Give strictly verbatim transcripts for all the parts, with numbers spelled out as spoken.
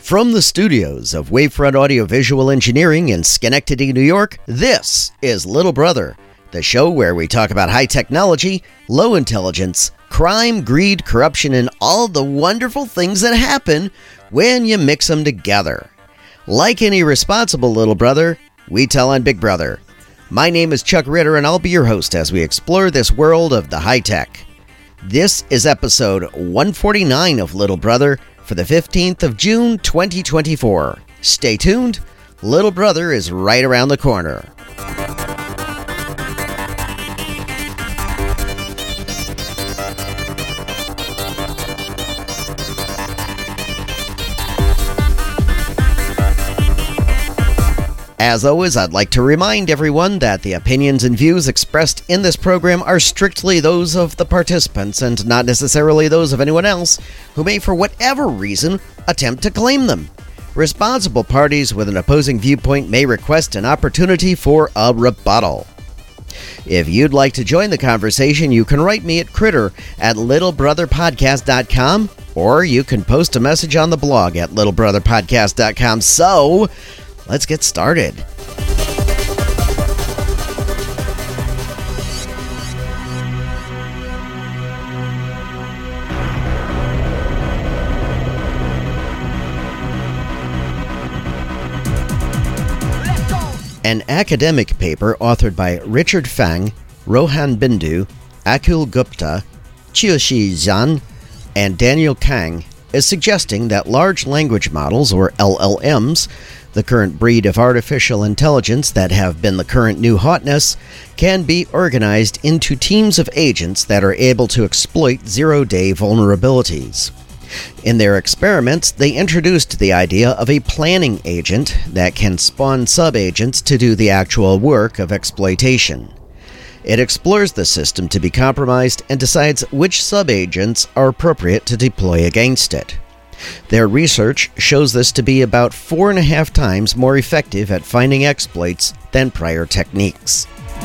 From the studios of Wavefront Audiovisual Engineering in Schenectady, New York, this is Little Brother, the show where we talk about high technology, low intelligence, crime, greed, corruption, and all the wonderful things that happen when you mix them together. Like any responsible little brother, we tell on Big Brother. My name is Chuck Ritter, and I'll be your host as we explore this world of the high tech. This is episode one forty-nine of Little Brother for the fifteenth of June, twenty twenty-four. Stay tuned. Little Brother is right around the corner. As always, I'd like to remind everyone that the opinions and views expressed in this program are strictly those of the participants and not necessarily those of anyone else who may, for whatever reason, attempt to claim them. Responsible parties with an opposing viewpoint may request an opportunity for a rebuttal. If you'd like to join the conversation, you can write me at critter at little brother podcast dot com, or you can post a message on the blog at little brother podcast dot com. So, let's get started. An academic paper authored by Richard Fang, Rohan Bindu, Akul Gupta, Qiushi Zhan, and Daniel Kang is suggesting that large language models, or L L Ms, the current breed of artificial intelligence that have been the current new hotness, can be organized into teams of agents that are able to exploit zero-day vulnerabilities. In their experiments, they introduced the idea of a planning agent that can spawn sub-agents to do the actual work of exploitation. It explores the system to be compromised and decides which sub-agents are appropriate to deploy against it. Their research shows this to be about four and a half times more effective at finding exploits than prior techniques.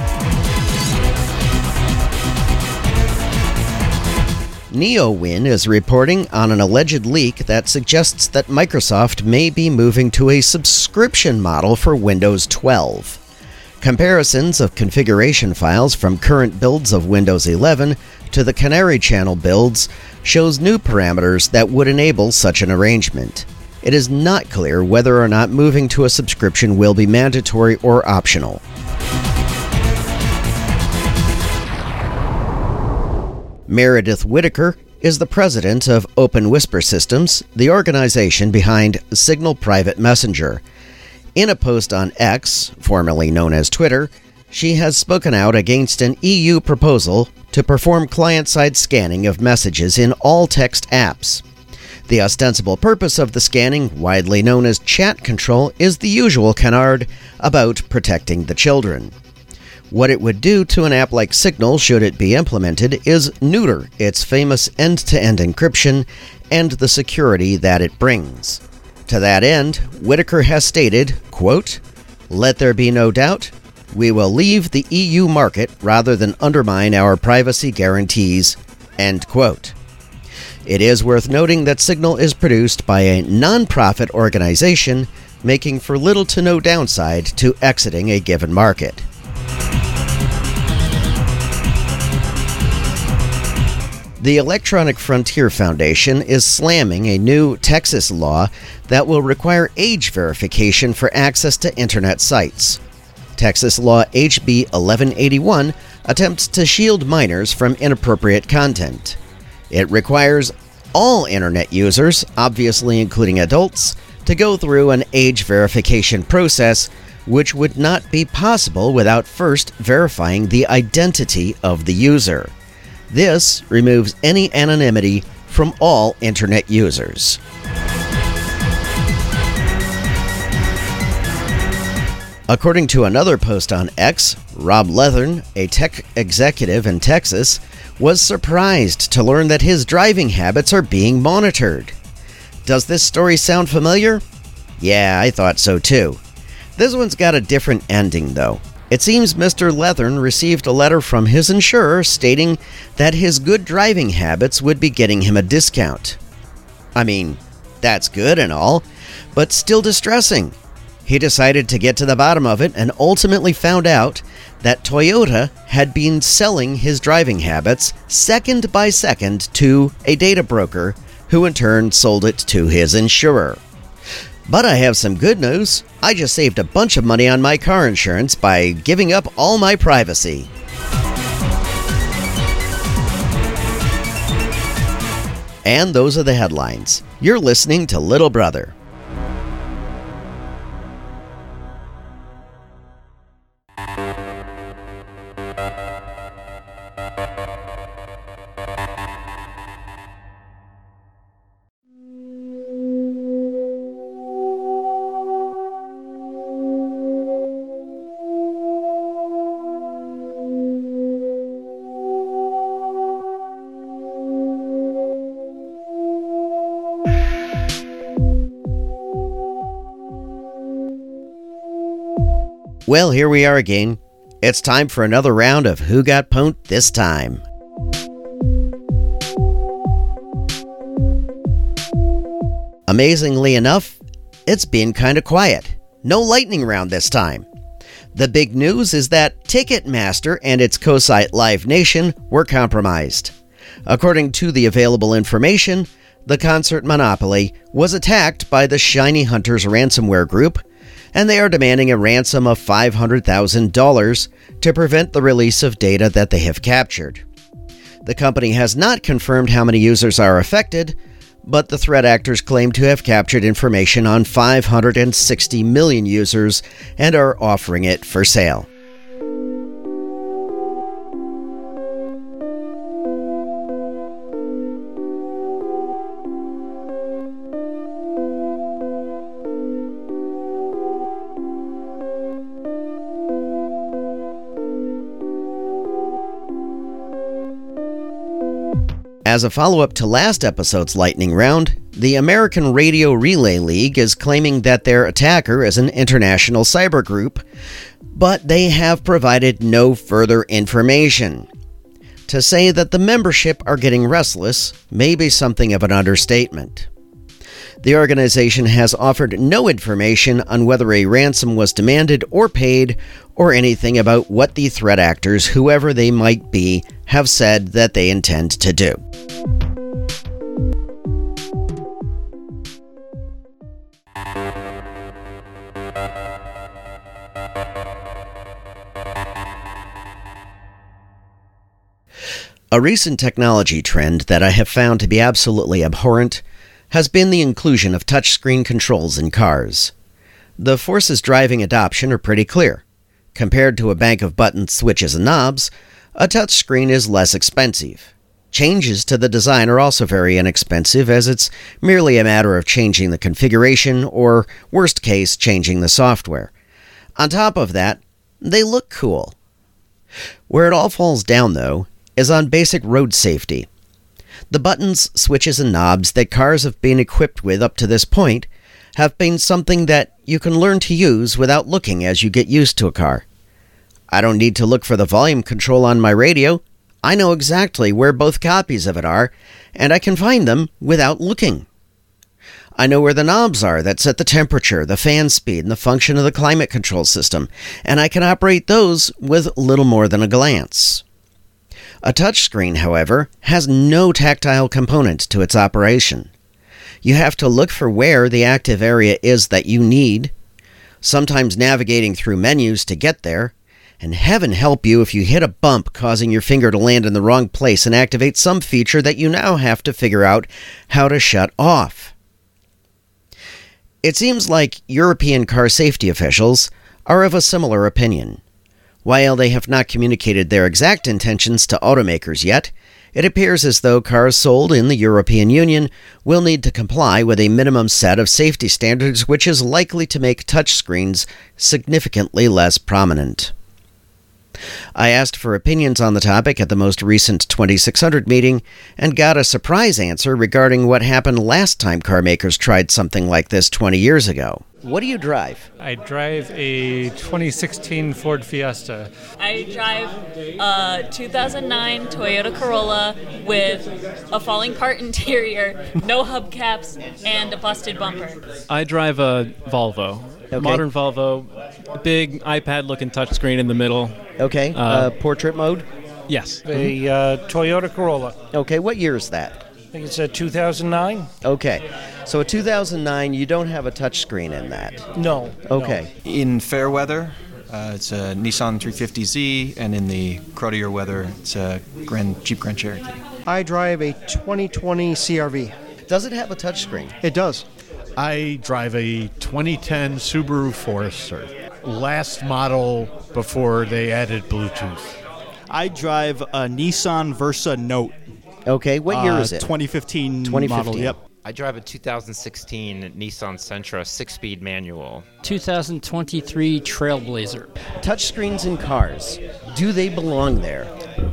NeoWin is reporting on an alleged leak that suggests that Microsoft may be moving to a subscription model for Windows twelve. Comparisons of configuration files from current builds of Windows eleven to the Canary Channel builds shows new parameters that would enable such an arrangement. It is not clear whether or not moving to a subscription will be mandatory or optional. Meredith Whittaker is the president of Open Whisper Systems, the organization behind Signal Private Messenger. In a post on X, formerly known as Twitter, she has spoken out against an E U proposal to perform client-side scanning of messages in all text apps. The ostensible purpose of the scanning, widely known as chat control, is the usual canard about protecting the children. What it would do to an app like Signal, should it be implemented, is neuter its famous end-to-end encryption and the security that it brings. To that end, Whittaker has stated, quote, "Let there be no doubt, we will leave the E U market rather than undermine our privacy guarantees," end quote. It is worth noting that Signal is produced by a non-profit organization, making for little to no downside to exiting a given market. The Electronic Frontier Foundation is slamming a new Texas law that will require age verification for access to internet sites. Texas Law H B eleven eighty-one attempts to shield minors from inappropriate content. It requires all internet users, obviously including adults, to go through an age verification process, which would not be possible without first verifying the identity of the user. This removes any anonymity from all internet users. According to another post on X, Rob Leathern, a tech executive in Texas, was surprised to learn that his driving habits are being monitored. Does this story sound familiar? Yeah, I thought so too. This one's got a different ending, though. It seems Mister Leathern received a letter from his insurer stating that his good driving habits would be getting him a discount. I mean, That's good and all, but still distressing. He decided to get to the bottom of it and ultimately found out that Toyota had been selling his driving habits second by second to a data broker, who in turn sold it to his insurer. But I have some good news. I just saved a bunch of money on my car insurance by giving up all my privacy. And those are the headlines. You're listening to Little Brother. Well, here we are again. It's time for another round of Who Got Pwned This Time. Amazingly enough, it's been kind of quiet. No lightning round this time. The big news is that Ticketmaster and its co-site Live Nation were compromised. According to the available information, the concert monopoly was attacked by the Shiny Hunters ransomware group, and they are demanding a ransom of five hundred thousand dollars to prevent the release of data that they have captured. The company has not confirmed how many users are affected, but the threat actors claim to have captured information on five hundred sixty million users and are offering it for sale. As a follow-up to last episode's lightning round, the American Radio Relay League is claiming that their attacker is an international cyber group, but they have provided no further information. To say that the membership are getting restless may be something of an understatement. The organization has offered no information on whether a ransom was demanded or paid, or anything about what the threat actors, whoever they might be, have said that they intend to do. A recent technology trend that I have found to be absolutely abhorrent has been the inclusion of touchscreen controls in cars. The forces driving adoption are pretty clear. Compared to a bank of buttons, switches, and knobs, a touchscreen is less expensive. Changes to the design are also very inexpensive, as it's merely a matter of changing the configuration or, worst case, changing the software. On top of that, they look cool. Where it all falls down, though, is on basic road safety. The buttons, switches, and knobs that cars have been equipped with up to this point have been something that you can learn to use without looking as you get used to a car. I don't need to look for the volume control on my radio. I know exactly where both copies of it are, and I can find them without looking. I know where the knobs are that set the temperature, the fan speed, and the function of the climate control system, and I can operate those with little more than a glance. A touchscreen, however, has no tactile component to its operation. You have to look for where the active area is that you need, sometimes navigating through menus to get there, and heaven help you if you hit a bump causing your finger to land in the wrong place and activate some feature that you now have to figure out how to shut off. It seems like European car safety officials are of a similar opinion. While they have not communicated their exact intentions to automakers yet, it appears as though cars sold in the European Union will need to comply with a minimum set of safety standards, which is likely to make touchscreens significantly less prominent. I asked for opinions on the topic at the most recent twenty-six hundred meeting and got a surprise answer regarding what happened last time car makers tried something like this twenty years ago. What do you drive? I drive a twenty sixteen Ford Fiesta. I drive a two thousand nine Toyota Corolla with a falling part interior, no hubcaps, and a busted bumper. I drive a Volvo. Okay. Modern Volvo, big iPad-looking touchscreen in the middle. Okay, uh, uh, portrait mode? Yes. A uh, Toyota Corolla. Okay, what year is that? I think it's a two thousand nine. Okay, so a two thousand nine, you don't have a touchscreen in that? No. Okay. No. In fair weather, uh, it's a Nissan three fifty Z, and in the cruddier weather, it's a Grand Jeep Grand Cherokee. I drive a twenty twenty C R V. Does it have a touchscreen? It does. I drive a twenty ten Subaru Forester, last model before they added Bluetooth. I drive a Nissan Versa Note. Okay, what year uh, is it? twenty fifteen, twenty fifteen model, yep. I drive a two thousand sixteen Nissan Sentra six-speed manual. two thousand twenty-three Trailblazer. Touchscreens in cars, do they belong there?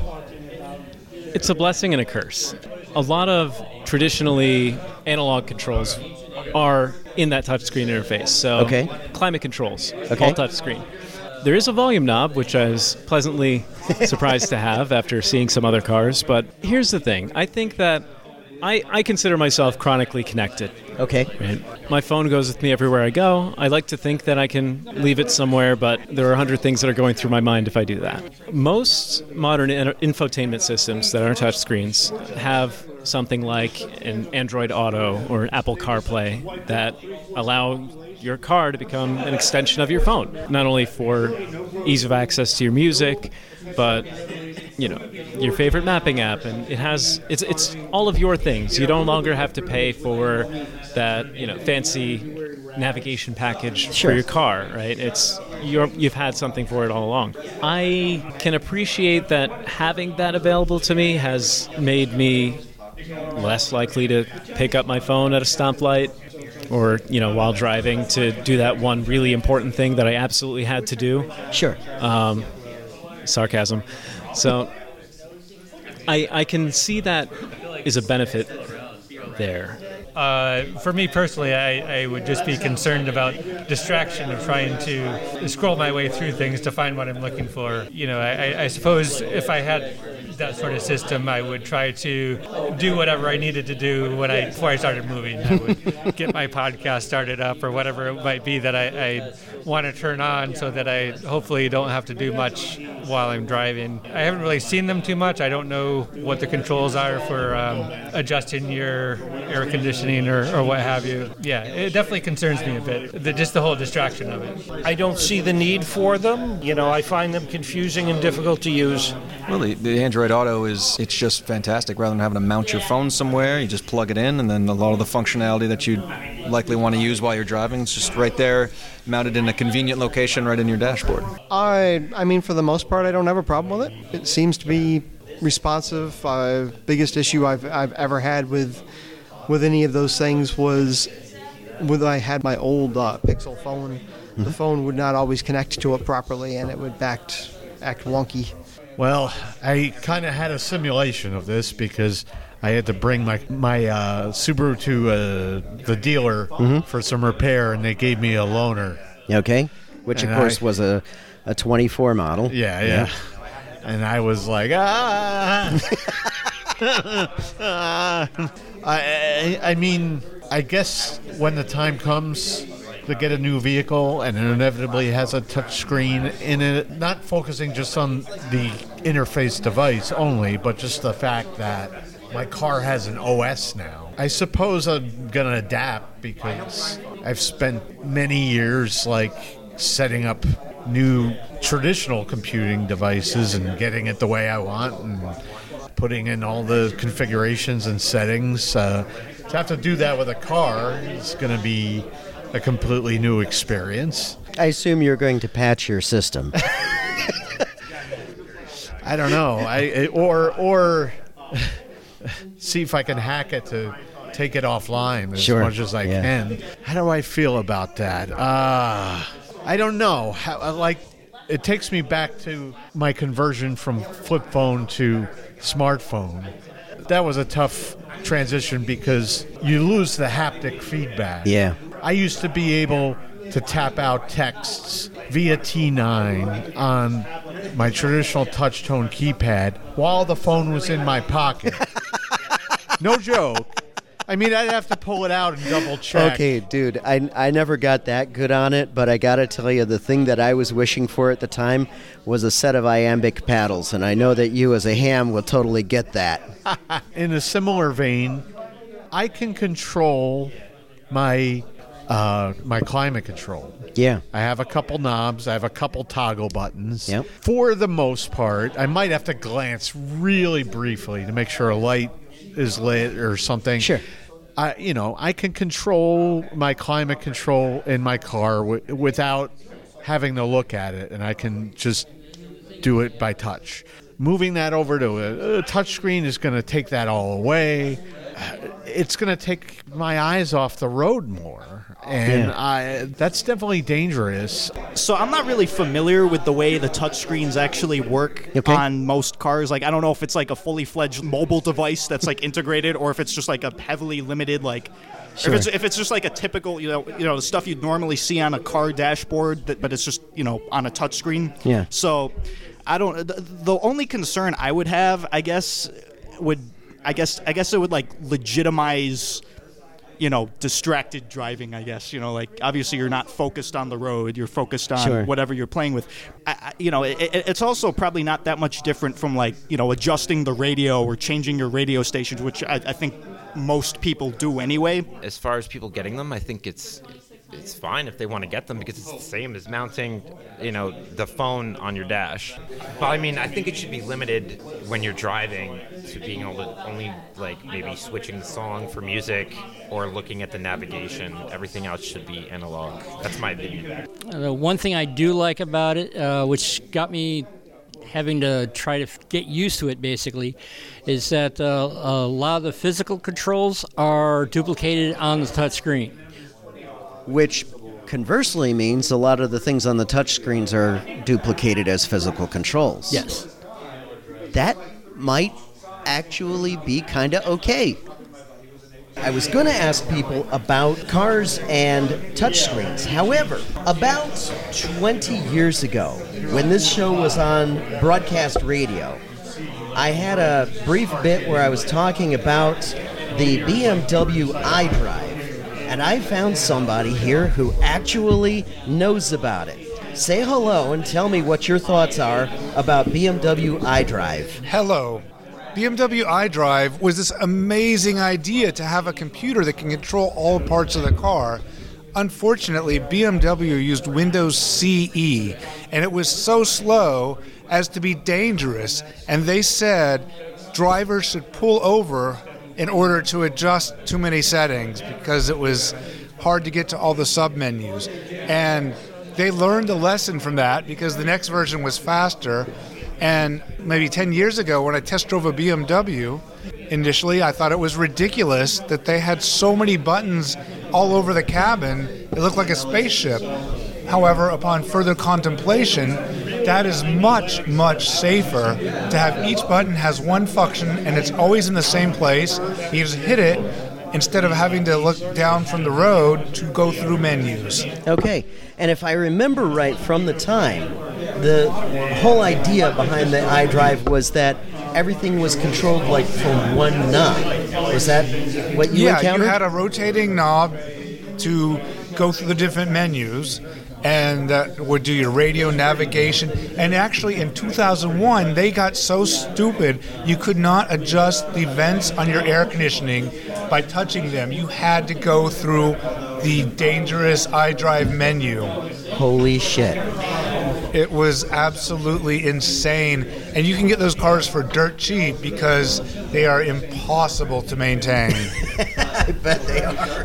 It's a blessing and a curse. A lot of traditionally analog controls are in that touchscreen interface. So okay. Climate controls, okay. all touchscreen. There is a volume knob, which I was pleasantly surprised to have after seeing some other cars. But here's the thing. I think that I, I consider myself chronically connected. Okay. Right? My phone goes with me everywhere I go. I like to think that I can leave it somewhere, but there are a hundred things that are going through my mind if I do that. Most modern in- infotainment systems that aren't touchscreens have something like an Android Auto or Apple CarPlay that allow your car to become an extension of your phone, not only for ease of access to your music, but you know, your favorite mapping app, and it has it's it's all of your things. You no longer have to pay for that, you know, fancy navigation package sure. for your car, right? It's you're, you've had something for it all along. I can appreciate that having that available to me has made me less likely to pick up my phone at a stoplight or, you know, while driving to do that one really important thing that I absolutely had to do. Sure. Um, sarcasm. So I I can see that is a benefit there. Uh, for me personally, I, I would just be concerned about distraction of trying to scroll my way through things to find what I'm looking for. You know, I, I suppose if I had that sort of system, I would try to do whatever I needed to do when I before I started moving. I would get my podcast started up or whatever it might be that I, I want to turn on so that I hopefully don't have to do much while I'm driving. I haven't really seen them too much. I don't know what the controls are for um, adjusting your air conditioning or, or what have you. Yeah, it definitely concerns me a bit, the, just the whole distraction of it. I don't see the need for them. You know, I find them confusing and difficult to use. Well, the, the Android Auto is, it's just fantastic. Rather than having to mount your phone somewhere, you just plug it in, and then a lot of the functionality that you'd likely want to use while you're driving is just right there, mounted in a convenient location right in your dashboard. I, I mean, for the most part, I don't have a problem with it. It seems to be responsive. Uh, biggest issue I've I've ever had with with any of those things was when I had my old uh, Pixel phone. Mm-hmm. The phone would not always connect to it properly, and it would act act wonky. Well, I kind of had a simulation of this because I had to bring my my uh, Subaru to uh, the dealer mm-hmm. for some repair, and they gave me a loaner. Okay, which and of course I, was a, a twenty-four model. Yeah, yeah. yeah. And I was like, ah. uh, I, I mean, I guess when the time comes to get a new vehicle and it inevitably has a touch screen in it, not focusing just on the interface device only, but just the fact that my car has an O S now. I suppose I'm going to adapt because I've spent many years like setting up new traditional computing devices and getting it the way I want and putting in all the configurations and settings. Uh, to have to do that with a car is going to be a completely new experience. I assume you're going to patch your system. I don't know. I or or see if I can hack it to take it offline as sure. much as I yeah. can. How do I feel about that? Uh, I don't know. How, like, it takes me back to my conversion from flip phone to smartphone. That was a tough transition because you lose the haptic feedback. Yeah. I used to be able to tap out texts via T nine on my traditional touch-tone keypad while the phone was in my pocket. No joke. I mean, I'd have to pull it out and double check. Okay, dude, I, I never got that good on it, but I got to tell you, the thing that I was wishing for at the time was a set of iambic paddles, and I know that you as a ham will totally get that. In a similar vein, I can control my uh, my climate control. Yeah. I have a couple knobs. I have a couple toggle buttons. Yep. For the most part, I might have to glance really briefly to make sure a light is lit or something. Sure. I, you know, I can control my climate control in my car w- without having to look at it, and I can just do it by touch. Moving that over to a, a touch screen is going to take that all away. It's going to take my eyes off the road more, and Yeah. I, that's definitely dangerous. So I'm not really familiar with the way the touchscreens actually work Okay. on most cars. Like, I don't know if it's like a fully fledged mobile device that's like integrated, or if it's just like a heavily limited like. Sure. If it's if it's just like a typical, you know, you know, the stuff you'd normally see on a car dashboard, that, but it's just, you know, on a touchscreen. Yeah. So, I don't. The, the only concern I would have, I guess, would I guess I guess it would like legitimize, you know, distracted driving, I guess. You know, like, obviously you're not focused on the road. You're focused on Sure. whatever you're playing with. I, I, you know, it, it, it's also probably not that much different from, like, you know, adjusting the radio or changing your radio stations, which I, I think most people do anyway. As far as people getting them, I think it's it's fine if they want to get them, because it's the same as mounting, you know, the phone on your dash. But I mean, I think it should be limited when you're driving to being able to only, like, maybe switching the song for music or looking at the navigation. Everything else should be analog. That's my opinion. Uh, the one thing I do like about it, uh, which got me having to try to f- get used to it, basically, is that uh, a lot of the physical controls are duplicated on the touch screen. Which conversely means a lot of the things on the touch screens are duplicated as physical controls. Yes. That might actually be kind of okay. I was going to ask people about cars and touchscreens. However, about twenty years ago, when this show was on broadcast radio, I had a brief bit where I was talking about the B M W iDrive, and I found somebody here who actually knows about it. Say hello and tell me what your thoughts are about B M W iDrive. Hello. B M W iDrive was this amazing idea to have a computer that can control all parts of the car. Unfortunately, B M W used Windows C E, and it was so slow as to be dangerous, and they said drivers should pull over in order to adjust too many settings because it was hard to get to all the sub-menus. And they learned a lesson from that because the next version was faster. And maybe ten years ago, when I test drove a B M W, initially I thought it was ridiculous that they had so many buttons all over the cabin. It looked like a spaceship. However, upon further contemplation, that is much, much safer to have each button has one function and it's always in the same place. You just hit it instead of having to look down from the road to go through menus. Okay, and if I remember right from the time, the whole idea behind the iDrive was that everything was controlled like from one knob. Was that what you yeah, encountered? you had a rotating knob to go through the different menus, and that would do your radio navigation. And actually, in two thousand one, they got so stupid you could not adjust the vents on your air conditioning by touching them. You had to go through the dangerous iDrive menu. Holy shit. It was absolutely insane. And you can get those cars for dirt cheap because they are impossible to maintain. I bet they are.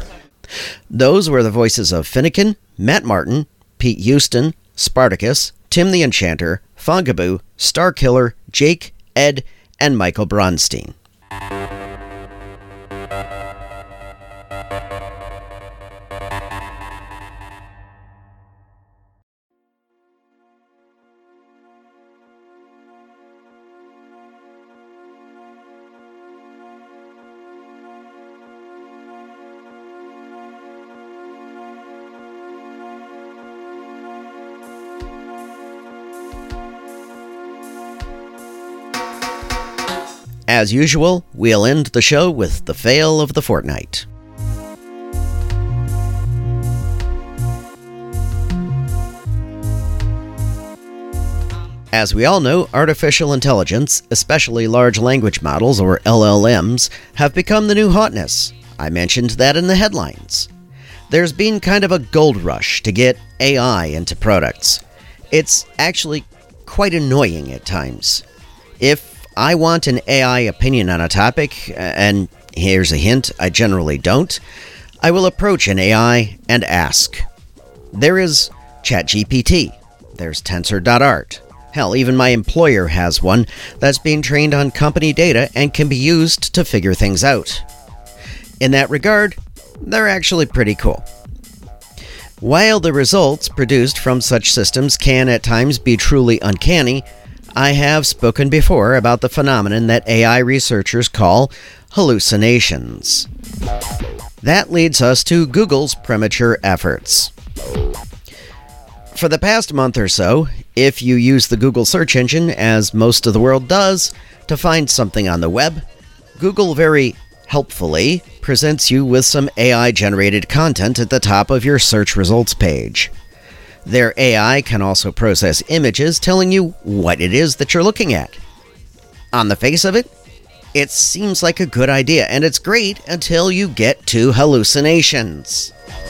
Those were the voices of Finnegan, Matt Martin, Pete Houston, Spartacus, Tim the Enchanter, Fogaboo, Starkiller, Jake, Ed, and Michael Bronstein. As usual, we'll end the show with the fail of the fortnight. As we all know, artificial intelligence, especially large language models or L L Ms, have become the new hotness. I mentioned that in the headlines. There's been kind of a gold rush to get A I into products. It's actually quite annoying at times. If I want an A I opinion on a topic, and here's a hint, I generally don't, I will approach an A I and ask. There is ChatGPT. There's Tensor dot art. Hell, even my employer has one that's being trained on company data and can be used to figure things out. In that regard, they're actually pretty cool. While the results produced from such systems can at times be truly uncanny, I have spoken before about the phenomenon that A I researchers call hallucinations. That leads us to Google's premature efforts. For the past month or so, if you use the Google search engine, as most of the world does, to find something on the web, Google very helpfully presents you with some A I-generated content at the top of your search results page. Their A I can also process images telling you what it is that you're looking at. On the face of it, it seems like a good idea, and it's great until you get to hallucinations.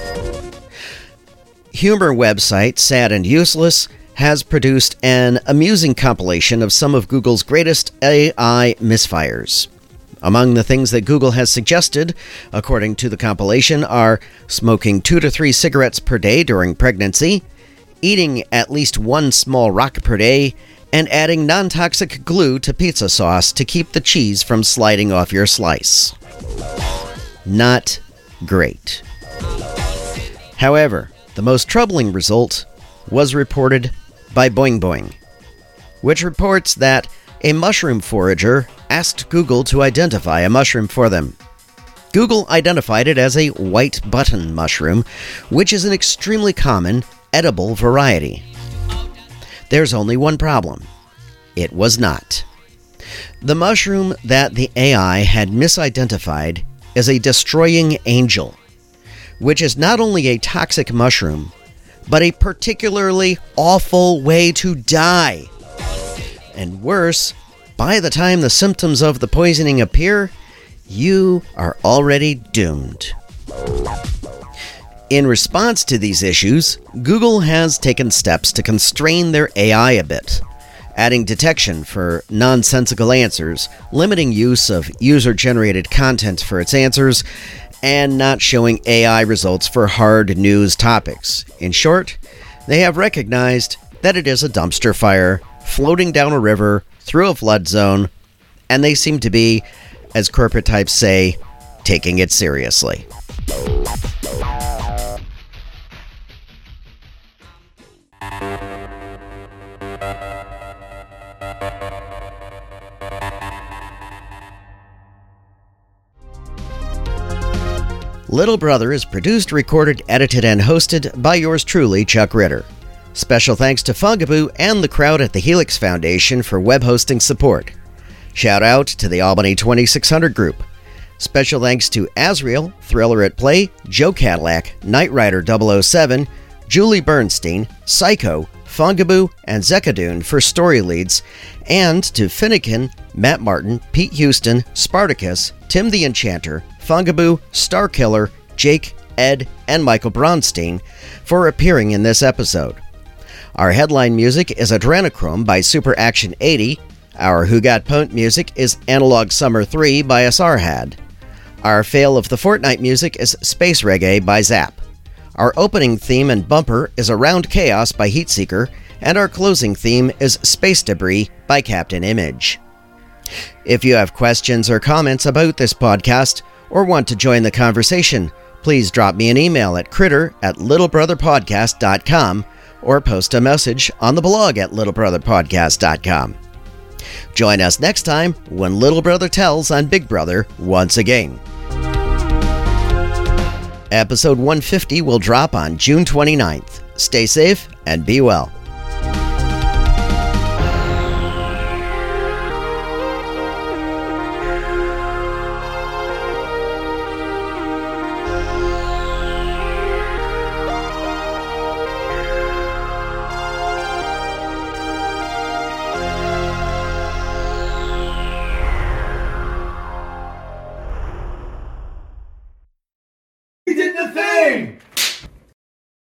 Humor website Sad and Useless has produced an amusing compilation of some of Google's greatest A I misfires. Among the things that Google has suggested, according to the compilation, are smoking two to three cigarettes per day during pregnancy, eating at least one small rock per day, and adding non-toxic glue to pizza sauce to keep the cheese from sliding off your slice. Not great. However, the most troubling result was reported by Boing Boing, which reports that a mushroom forager asked Google to identify a mushroom for them. Google identified it as a white button mushroom, which is an extremely common edible variety. There's only one problem. It was not. The mushroom that the A I had misidentified is a destroying angel, which is not only a toxic mushroom, but a particularly awful way to die. And worse, by the time the symptoms of the poisoning appear, you are already doomed. In response to these issues, Google has taken steps to constrain their A I a bit, adding detection for nonsensical answers, limiting use of user-generated content for its answers, and not showing A I results for hard news topics. In short, they have recognized that it is a dumpster fire floating down a river through a flood zone, and they seem to be, as corporate types say, taking it seriously. Little Brother is produced, recorded, edited, and hosted by yours truly, Chuck Ritter. Special thanks to Fungaboo and the crowd at the Helix Foundation for web hosting support. Shout out to the Albany twenty-six hundred group. Special thanks to Azrael, Thriller at Play, Joe Cadillac, Knight Rider double oh seven, Julie Bernstein, Psycho, Fungaboo, and Zekadune for story leads, and to Finnegan, Matt Martin, Pete Houston, Spartacus, Tim the Enchanter, Fungaboo, Starkiller, Jake, Ed, and Michael Bronstein for appearing in this episode. Our headline music is Adrenochrome by Super Action eighty. Our Who Got Punked music is Analog Summer three by Asarhad. Our Fail of the Fortnight music is Space Reggae by Zap. Our opening theme and bumper is Around Chaos by Heatseeker, and our closing theme is Space Debris by Captain Image. If you have questions or comments about this podcast, or want to join the conversation, please drop me an email at critter at littlebrotherpodcast dot com or post a message on the blog at littlebrotherpodcast dot com. Join us next time when Little Brother tells on Big Brother once again. Episode one fifty will drop on June twenty-ninth. Stay safe and be well. the thing!